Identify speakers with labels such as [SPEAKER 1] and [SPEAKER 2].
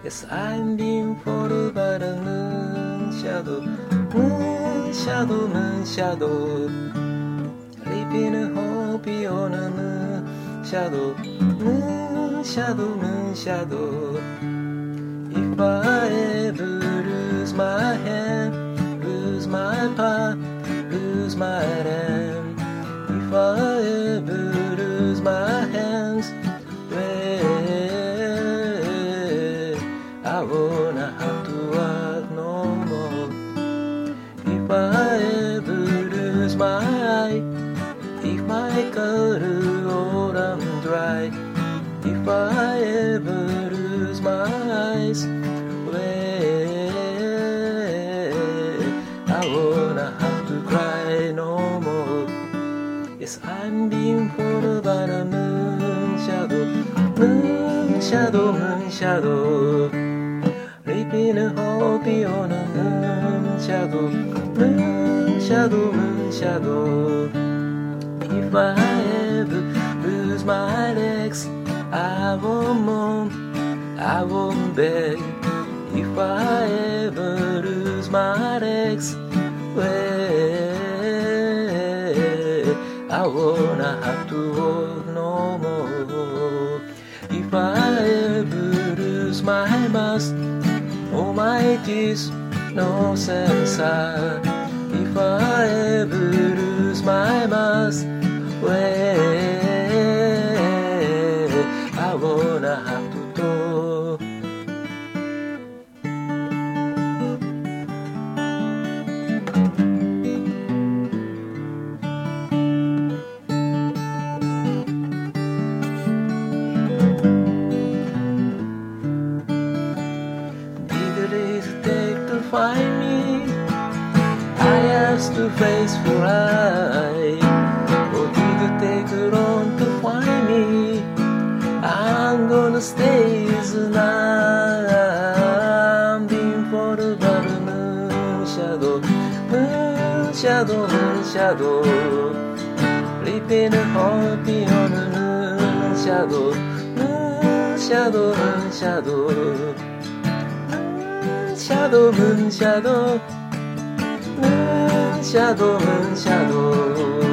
[SPEAKER 1] Yes, I'm being followed by the moon shadow, moon shadow, moon shadow. Leaping a hope on a moon shadow, moon shadow, moon shadow. If I ever lose my hand, lose my path, lose my land. If I ever lose my hands, I wanna have to work no more. If I ever lose my eye, if my color all I'm dry, if I ever lose my eyes, I wanna have to cry no more. Yes, I'm being followed by the moon shadow, moon shadow, moon shadow. Leaping a hope on a moon shadow, moon shadow, moon shadow. If I ever lose my legs, I won't moan, I won't beg. If I ever lose my legs, I wanna have to walk no more. If I ever lose my mouth, oh my teeth, no censor. If I ever lose my mouth, I wanna have to talk. Find me, I asked to face for eye. Or did it take long to find me? I'm gonna stay tonight. I'm being followed by the moon shadow, moon shadow, moon shadow. Leaping a heartbeat on the moon shadow, moon shadow, moon shadow. Shadow, moon shadow, moon shadow, moon shadow.